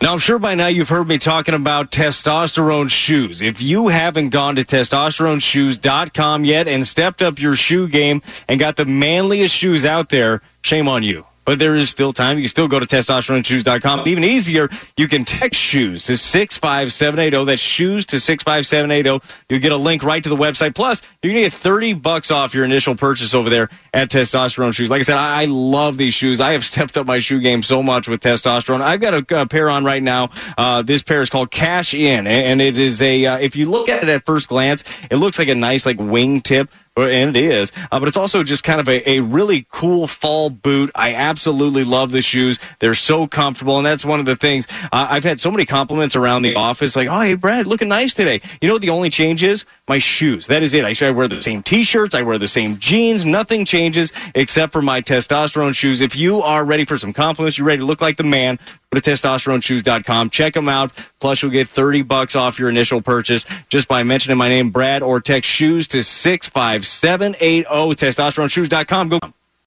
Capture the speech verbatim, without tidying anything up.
Now, I'm sure by now you've heard me talking about testosterone shoes. If you haven't gone to testosterone shoes dot com yet and stepped up your shoe game and got the manliest shoes out there, shame on you. But there is still time. You can still go to testosterone shoes dot com. Even easier, you can text SHOES to six five seven eight zero. That's SHOES to six five seven eight zero. You'll get a link right to the website. Plus, you're going to get thirty bucks off your initial purchase over there at Testosterone Shoes. Like I said, I, I love these shoes. I have stepped up my shoe game so much with testosterone. I've got a, a pair on right now. Uh, this pair is called Cash In, and it is a, uh, if you look at it at first glance, it looks like a nice like wing tip. And it is, uh, but it's also just kind of a, a really cool fall boot. I absolutely love the shoes. They're so comfortable, and that's one of the things. Uh, I've had so many compliments around the office, like, oh, hey, Brad, looking nice today. You know what the only change is? My shoes. That is it. I, I wear the same T-shirts. I wear the same jeans. Nothing changes except for my testosterone shoes. If you are ready for some compliments, you're ready to look like the man, go to testosterone shoes dot com. Check them out. Plus, you'll get thirty bucks off your initial purchase just by mentioning my name, Brad, or text SHOES to six five seven eight zero. testosterone shoes dot com. Go.